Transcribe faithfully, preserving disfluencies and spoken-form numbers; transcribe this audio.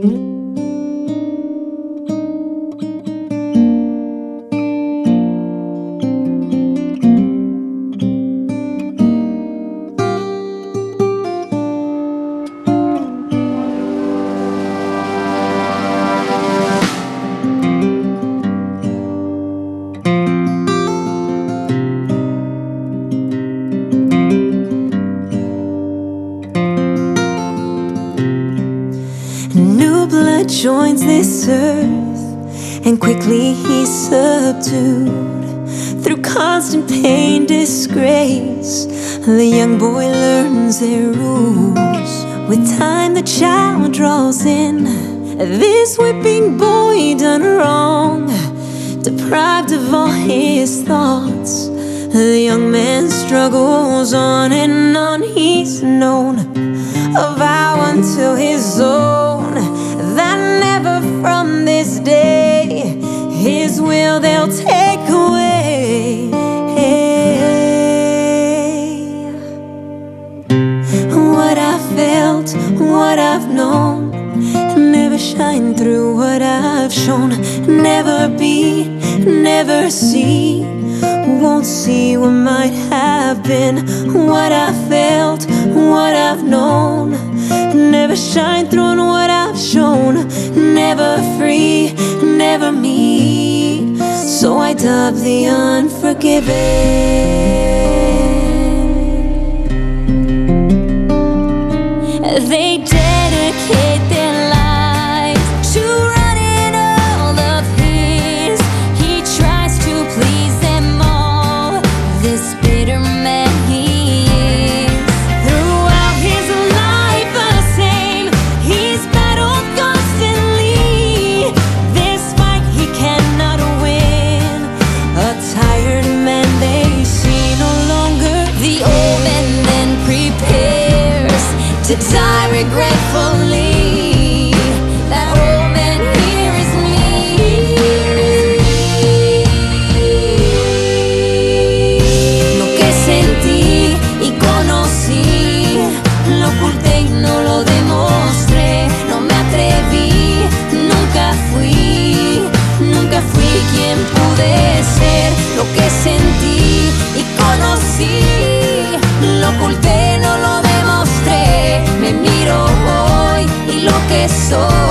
New blood joins this earth, and quickly he's subdued. Through constant pain, disgrace, the young boy learns their rules. With time the child draws in, this whipping boy done wrong. Deprived of all his thoughts, the young man struggles on and on. He's known a vow unto his own, that never from this day his will they'll take away. What I felt, what I've known, never shine through what I've shown. Never be, never see, won't see what might have been. What I felt, what I've known, never shine through on what I've shown. Never free, never me, so I dub the unforgiven. They dedicate their lives to running all of his. He tries to please them all, this bitter man he is. Throughout his life the same, he's battled constantly. This fight he cannot win, a tired man they see no longer. The old man then prepares to die regretfully. That old man, here is me. Lo que sentí y conocí, lo oculté y no lo demostré. No me atreví, nunca fui, nunca fui quien pude ser. Lo que sentí y conocí, lo oculté, no lo demostré. Me miro hoy y lo que soy